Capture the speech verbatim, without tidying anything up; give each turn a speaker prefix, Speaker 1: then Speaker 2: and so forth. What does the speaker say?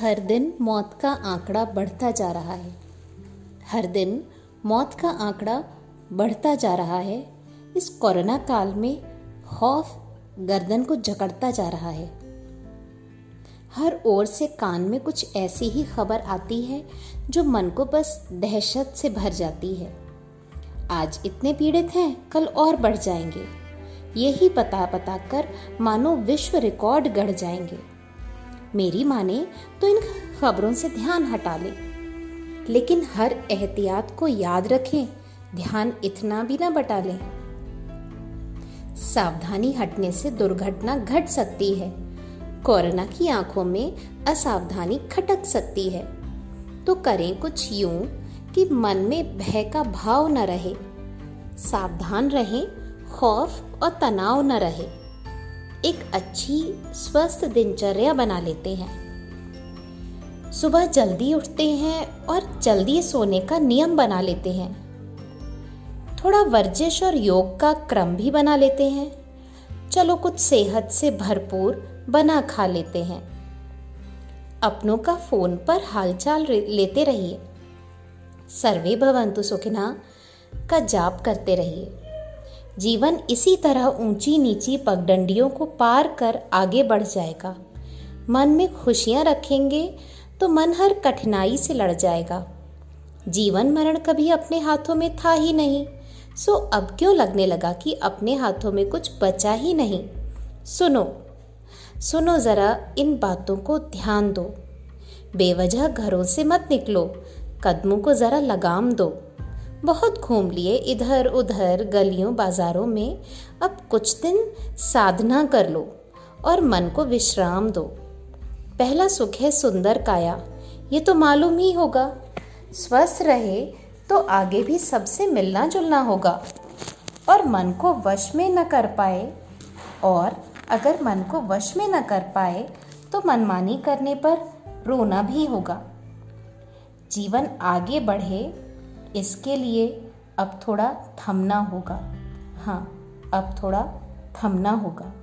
Speaker 1: हर दिन मौत का आंकड़ा बढ़ता जा रहा है। हर दिन मौत का आंकड़ा बढ़ता जा रहा है। इस कोरोना काल में खौफ गर्दन को जकड़ता जा रहा है। हर ओर से कान में कुछ ऐसी ही खबर आती है जो मन को बस दहशत से भर जाती है। आज इतने पीड़ित हैं, कल और बढ़ जाएंगे। यही पता पता कर मानो विश्व रिकॉर्ड गढ़ जाएंगे। मेरी माने तो इन खबरों से ध्यान हटा ले, लेकिन हर एहतियात को याद रखें, ध्यान इतना भी ना बटा लें। सावधानी हटने से दुर्घटना घट सकती है। कोरोना की आंखों में असावधानी खटक सकती है। तो करें कुछ यूं कि मन में भय का भाव न रहे, सावधान रहें, खौफ और तनाव न रहे। एक अच्छी स्वस्थ दिनचर्या बना लेते हैं। सुबह जल्दी उठते हैं और जल्दी सोने का नियम बना लेते हैं। थोड़ा वर्जिश और योग का क्रम भी बना लेते हैं। चलो कुछ सेहत से भरपूर बना खा लेते हैं। अपनों का फोन पर हालचाल लेते रहिए। सर्वे भवन्तु सुखिनः का जाप करते रहिए। जीवन इसी तरह ऊंची नीची पगडंडियों को पार कर आगे बढ़ जाएगा। मन में खुशियां रखेंगे तो मन हर कठिनाई से लड़ जाएगा। जीवन मरण कभी अपने हाथों में था ही नहीं, सो अब क्यों लगने लगा कि अपने हाथों में कुछ बचा ही नहीं। सुनो सुनो जरा इन बातों को ध्यान दो। बेवजह घरों से मत निकलो, कदमों को जरा लगाम दो। बहुत घूम लिए इधर उधर गलियों बाजारों में, अब कुछ दिन साधना कर लो और मन को विश्राम दो। पहला सुख है सुंदर काया, ये तो मालूम ही होगा। स्वस्थ रहे तो आगे भी सबसे मिलना जुलना होगा। और मन को वश में न कर पाए और अगर मन को वश में न कर पाए तो मनमानी करने पर रोना भी होगा। जीवन आगे बढ़े इसके लिए अब थोड़ा थमना होगा। हाँ, अब थोड़ा थमना होगा।